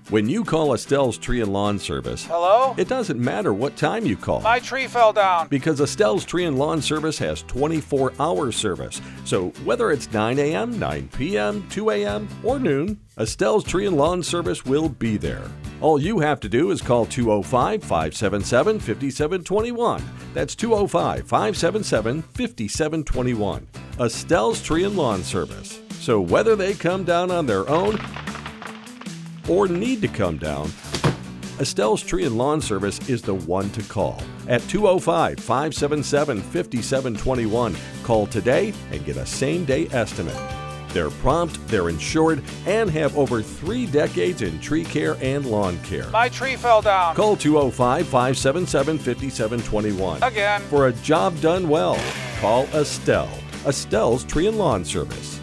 When you call Estelle's Tree and Lawn Service, Hello? it doesn't matter what time you call. My tree fell down. Because Estelle's Tree and Lawn Service has 24-hour service. So whether it's 9 a.m., 9 p.m., 2 a.m., or noon, Estelle's Tree and Lawn Service will be there. All you have to do is call 205-577-5721. That's 205-577-5721. Estelle's Tree and Lawn Service. So whether they come down on their own or need to come down, Estelle's Tree and Lawn Service is the one to call. At 205-577-5721. Call today and get a same-day estimate. They're prompt, they're insured, and have over 3 decades in tree care and lawn care. My tree fell down. Call 205-577-5721. Again. For a job done well, call Estelle. Estelle's Tree and Lawn Service.